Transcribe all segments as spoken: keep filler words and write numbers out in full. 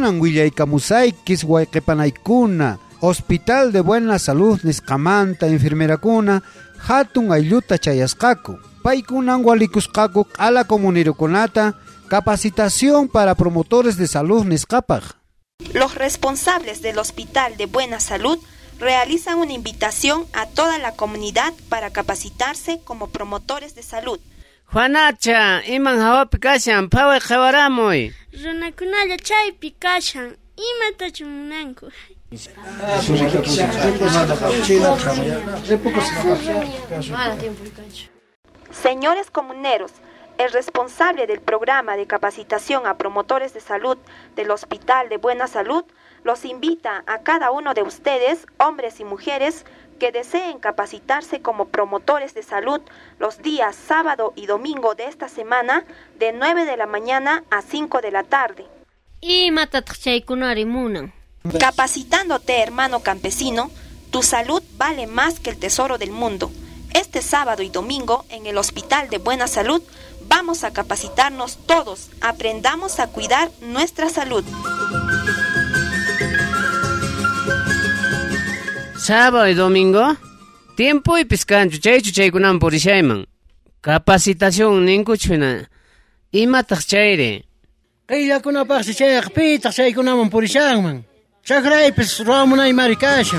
kunan willaykamusaykis wayqipanaykuna Hospital de Buena Salud nisqamanta enfermerakuna hatun aylluta chayasqaku. Paykunan walikusqaku a la comunirukunata capacitación para promotores de salud nisqapaq. Los responsables del Hospital de Buena Salud realizan una invitación a toda la comunidad para capacitarse como promotores de salud. Juanacha, iman hawapi kashan, paway qhawaramuy. Runakunalla chaypi kashan, imatachu munanku. Señores comuneros, el responsable del programa de capacitación a promotores de salud del Hospital de Buena Salud los invita a cada uno de ustedes, hombres y mujeres, que deseen capacitarse como promotores de salud los días sábado y domingo de esta semana de nueve de la mañana a cinco de la tarde. Capacitándote, hermano campesino, tu salud vale más que el tesoro del mundo. Este sábado y domingo en el Hospital de Buena Salud vamos a capacitarnos todos, aprendamos a cuidar nuestra salud. Sábado y domingo, tiempo y piscancho, chaychu chaykunan purishayman. Capacitación ninkuchuna, imataq chayri. Qhillakunapaqsi chayqa pitaq chaykunaman purishanman. Chakraypis ruwamunay mari kashan.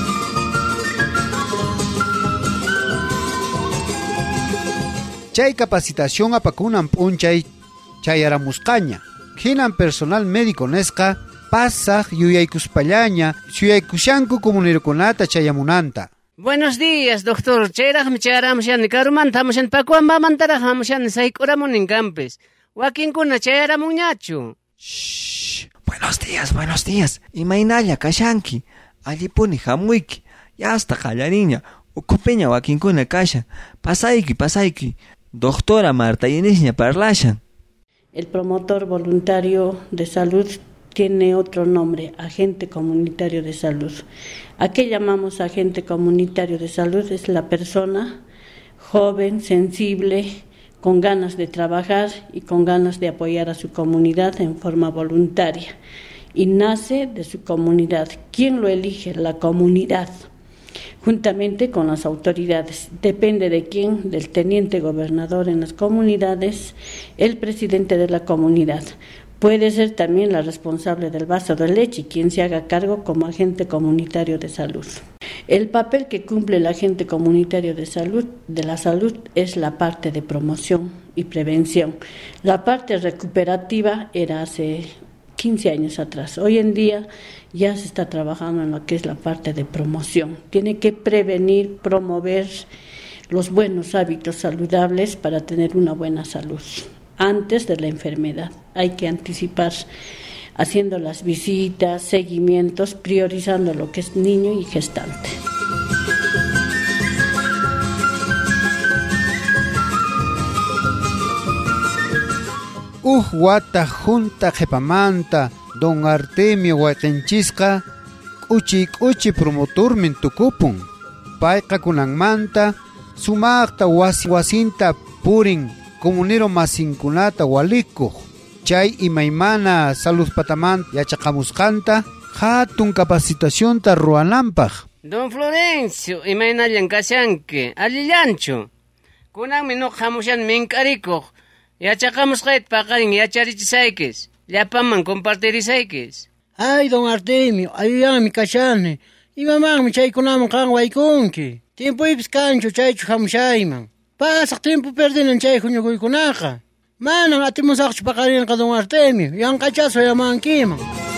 Chay capacitación apakunan p'unchay chayaramusqaña. Hinan personal médico nesqa pasaq yuyaykuspallaña suyaykushanku comunirukunata chayamunanta. Buenos días, doctor. Chayraqmi chayaramushani karumanta hamushani pakuanbamantaraq hamushani sayk'uramunin kampis. Wakinkuna chayaramunñachu. Shh. Buenos días, buenos días. Imaynalla kashanki. Allipuni hamuyki. Yasta qallariña. Ukupiña wakinkuna kashan. Pasayki, pasayki. Doctora Marta Inésña parlashan. El promotor voluntario de salud tiene otro nombre, agente comunitario de salud. ¿A qué llamamos agente comunitario de salud? Es la persona joven, sensible, con ganas de trabajar y con ganas de apoyar a su comunidad en forma voluntaria. Y nace de su comunidad. ¿Quién lo elige? La comunidad, juntamente con las autoridades. Depende de quién, del teniente gobernador en las comunidades, el presidente de la comunidad. Puede ser también la responsable del vaso de leche, quien se haga cargo como agente comunitario de salud. El papel que cumple el agente comunitario de salud, de la salud, es la parte de promoción y prevención. La parte recuperativa era hace quince años atrás. Hoy en día ya se está trabajando en lo que es la parte de promoción. Tiene que prevenir, promover los buenos hábitos saludables para tener una buena salud. Antes de la enfermedad hay que anticipar, haciendo las visitas, seguimientos, priorizando lo que es niño y gestante. Uh wata junta qhipamanta don Artemio Wayqinchisqa k'uchi k'uchi promotormin tukupun. Payqa kunanmanta sumaqta wasi wasinta purin comunero masinkunata walikuq. Chay imaymana salud patamanta yachaqamusqanta hatun capacitacionta ruwananpaq. Don Florencio, imaynallan kashanki, allillanchu. Kunanmi nuqa hamushan mink'arikuq. Yachaqamusqayta paqarin yacharichisaykish. Llapaman compartirisaykish. Ay, don Artemio, ayuyanmi kashani. Imamanmi chaykunaman qan waykunki. Tiempoypis kanchu chaychu hamushayman. Pasaq tiempo perdinan chay huñukuykunaqa. Manan atimusaqchu paqarinqa don Artemio. Yanqachaso yamankiman.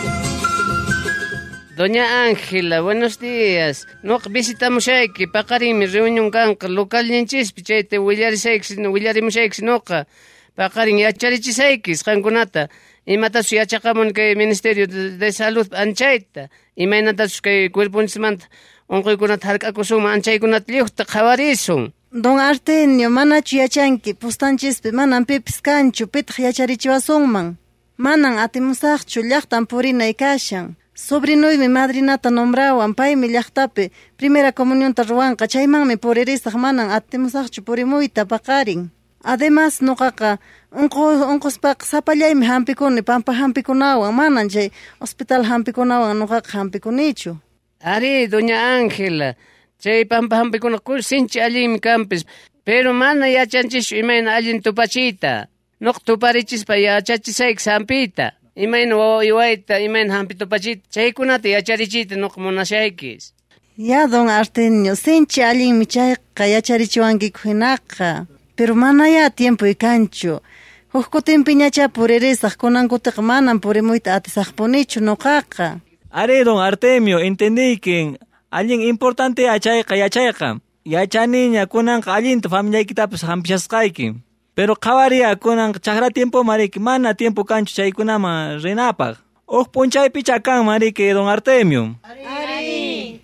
Doña Ángela, buenos días. Nuqa visitamushayki, paqarinmi reunión kanqa localninchispi chayta willarisaykish, willarimushaykish nuqa. Paqarin yacharichisaykish qankunata. Imatachu yachaqamun kay Ministerio de, de Salud anchayta. Imaynatachu kay cuerpunchimanta unquykunata hark'akusunman anchaykunata lluqta qhawarisun. Don Artemio, manachu yachanki, pustanchispi manan pipis kanchu, pitaq yacharichiwasunman. Manan atimusaqchu, llaqtan purinay kashan. Sobrinuymi madrinata nombrawan, paymi llaqtapi primera comunionta ruwanqa, chaymanmi puririsaq manan atimusaqchu purimuyta paqarin. Además, nuqaqa unquspaqa sapallaymi hampikuni, pampa hampikunawan, manan chay hospital hampikunawan nuqaqa hampikunichu. Ari, doña Ángela, chay pampa hampikuna sinchi allimi kampis, pero mana yachanchishu imayna allin tupachita. Nuq tuparichispa yachachisayki hampita. Imayna wawaywayta, imayna hampi tupachita, chaykunata yacharichita nuq munashaykis. Ya, don Artemio, sinchi allinmi chayqa yacharichiwankiku hinaqa. Pero mana ya tiempo y cancho. Hukkutinpi ñacha puririsaq kunankutiqa manan purimuyta atisaqpunichu nuqaqa. Are, don Artemio, entendí que allin importante yachayqa yachayqa. Yachaniña kunanqa allinta familiaykitapas hampishasqayki. Pero qhawaria kunanqa chaqra tiempo mariki mana tiempo cancho chaykunama rinapaq. Uq punchaypi chakan mariki don Artemio. Ari.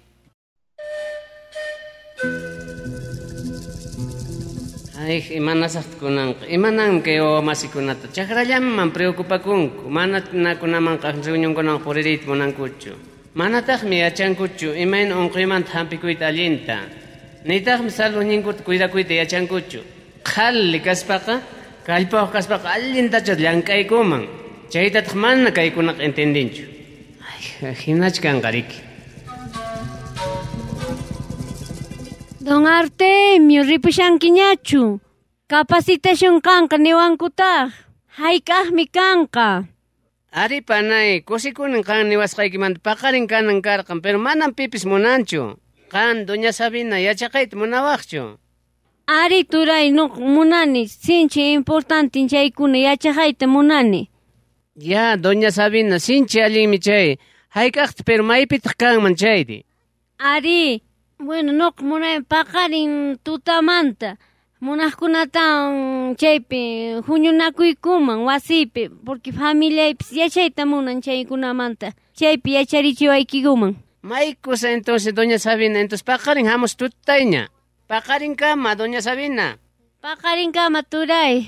Ay, imanasaqta kunanqa, imanam kay wawamasikunata, chaqrallaman preocupakunku, mana nakunamanqa reunionkunaman puririyta munankuchu. Manataqmi yachankuchu, imayna unquymanta hampikuyta allinta. Nitaqmi saludninkuta cuidakuyta yachankuchu. Qhalli kaspaqa, kallpawaq kaspaqa allintachus llank'aykuman. Chaytataq mana kaykunaqa entendinchu. Ay, hinach kanqariki. Don Artemio, ripushankiñachu. Capacitación kanqa niwankutaq. Hayk'aqmi kanqa. Ari panay, kusikunin kan niwasqaykimanta paqarin kanan karqan, pero manan pipis munanchu. Kan, doña Sabina, yachaqayta munawaqchu. Ari turay nuq munani, sinchi importante chaykuna yachaqayta munani. Ya, doña Sabina, sinchi allinmi chay. Hayk'aqta, pero maypitaq kanman chaydi. Ari, bueno, nuq munay paqarin tutamanta. Munaqkunatan chaypi huñunakuykuman wasipi, porque familiaypis yachayta munan chaykunamanta. Chaypi yacharichiwaykikuman. May cosa entonces, doña Sabina, entonces paqarin hamus tutayña. Paqarin kama, doña Sabina. Paqarin kama, turay.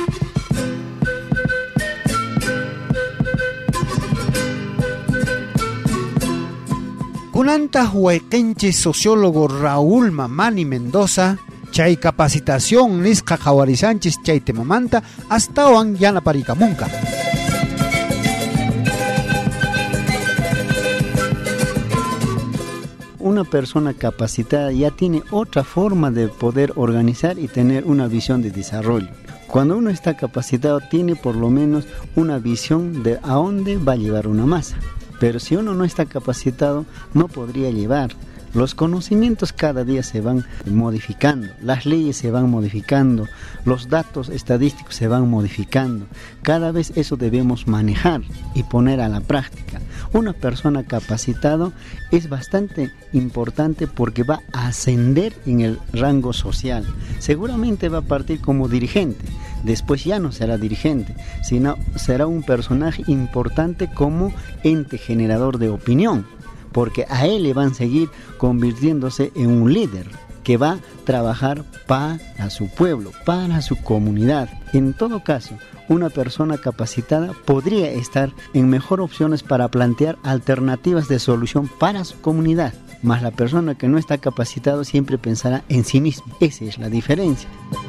Kunanta huayqinchi sociólogo Raúl Mamani Mendoza, chay capacitación nisqa qhawarisanchis chay temamanta astawan yanaparicamunqa. Una persona capacitada ya tiene otra forma de poder organizar y tener una visión de desarrollo. Cuando uno está capacitado tiene por lo menos una visión de a dónde va a llevar una masa. Pero si uno no está capacitado no podría llevar. Los conocimientos cada día se van modificando, las leyes se van modificando, los datos estadísticos se van modificando. Cada vez eso debemos manejar y poner a la práctica. Una persona capacitada es bastante importante porque va a ascender en el rango social. Seguramente va a partir como dirigente, después ya no será dirigente, sino será un personaje importante como ente generador de opinión, porque a él le van a seguir convirtiéndose en un líder que va a trabajar para su pueblo, para su comunidad. En todo caso, una persona capacitada podría estar en mejor opciones para plantear alternativas de solución para su comunidad, mas la persona que no está capacitada siempre pensará en sí mismo. Esa es la diferencia.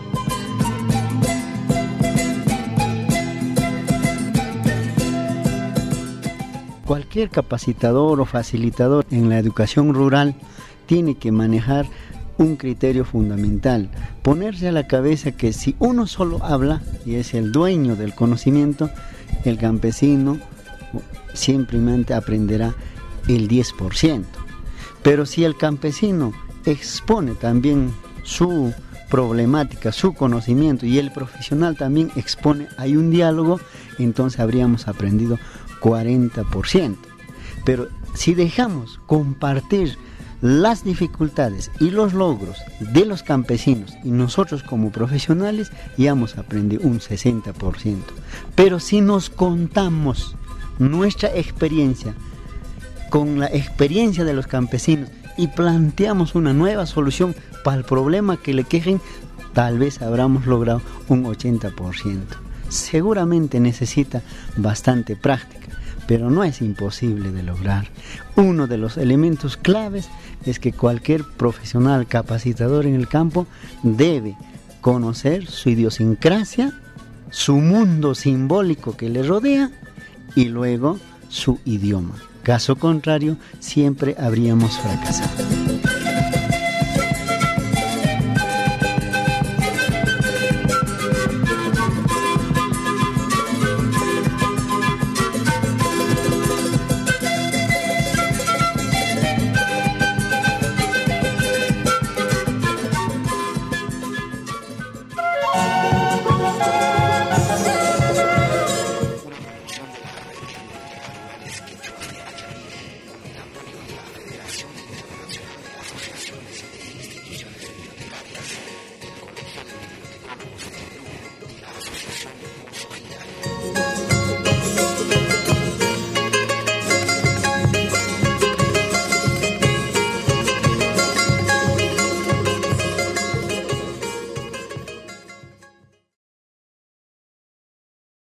Cualquier capacitador o facilitador en la educación rural tiene que manejar un criterio fundamental, ponerse a la cabeza que si uno solo habla y es el dueño del conocimiento, el campesino simplemente aprenderá el diez por ciento. Pero si el campesino expone también su problemática, su conocimiento, y el profesional también expone, hay un diálogo, entonces habríamos aprendido cuarenta por ciento. Pero si dejamos compartir las dificultades y los logros de los campesinos y nosotros como profesionales, ya hemos aprendido un sesenta por ciento. Pero si nos contamos nuestra experiencia con la experiencia de los campesinos y planteamos una nueva solución para el problema que le quejen, tal vez habremos logrado un ochenta por ciento. Seguramente necesita bastante práctica, pero no es imposible de lograr. Uno de los elementos claves es que cualquier profesional capacitador en el campo debe conocer su idiosincrasia, su mundo simbólico que le rodea y luego su idioma. Caso contrario, siempre habríamos fracasado.